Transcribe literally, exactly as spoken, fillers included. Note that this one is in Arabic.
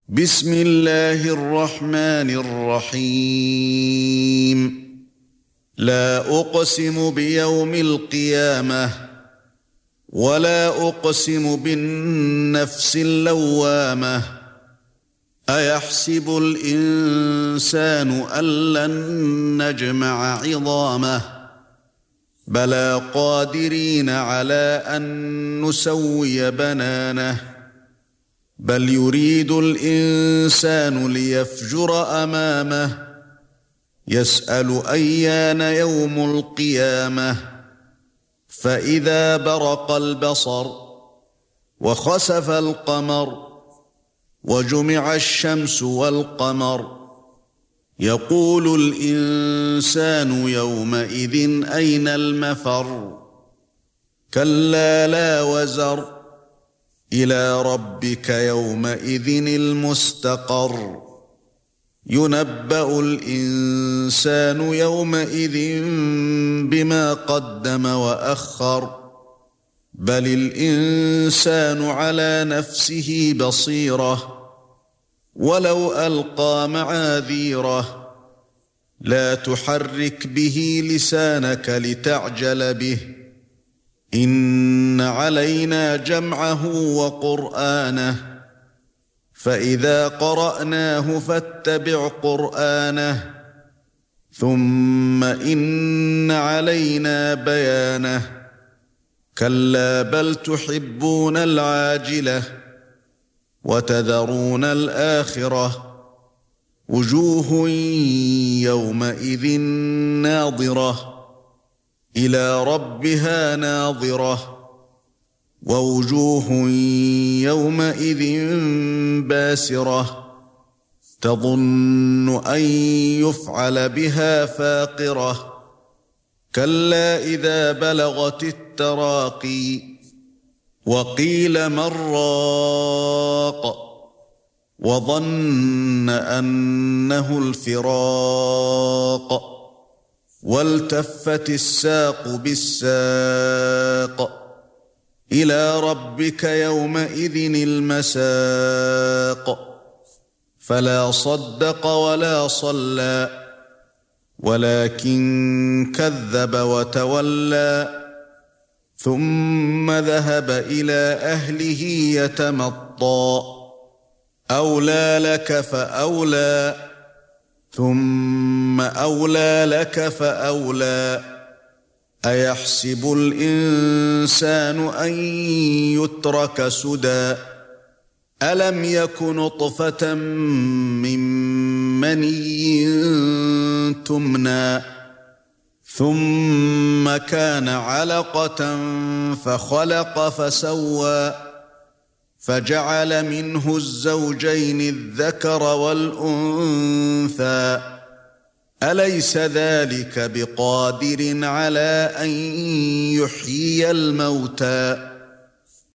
بسم الله الرحمن الرحيم لا أقسم بيوم القيامة ولا أقسم بالنفس اللوامة أيحسب الإنسان أن لن نجمع عظامه بلى قادرين على أن نسوي بنانه بل يريد الإنسان ليفجر أمامه يسأل أيان يوم القيامة فإذا برق البصر وخسف القمر وجمع الشمس والقمر يقول الإنسان يومئذ أين المفر كلا لا وزر إلى ربك يومئذ المستقر ينبأ الإنسان يومئذ بما قدم وأخر بل الإنسان على نفسه بصيرة ولو ألقى معاذيره لا تحرك به لسانك لتعجل به إن علينا جمعه وقرآنه فإذا قرأناه فاتبع قرآنه ثم إن علينا بيانه كلا بل تحبون العاجلة وتذرون الآخرة وجوه يومئذ ناظرة إلى ربها ناظرة ووجوه يومئذ باسرة تظن أن يفعل بها فاقرة كلا إذا بلغت التراقي وقيل من راق وظن أنه الفراق والتفت الساق بالساق إلى ربك يومئذ المساق فلا صدق ولا صلى ولكن كذب وتولى ثم ذهب إلى أهله يتمطى أولى لك فأولى ثم أولى لك فأولى أيحسب الإنسان أن يترك سدى ألم يك نطفة من مني تمنى ثم كان علقة فخلق فسوى فجعل منه الزوجين الذكر والأنثى أليس ذلك بقادر على أن يحيي الموتى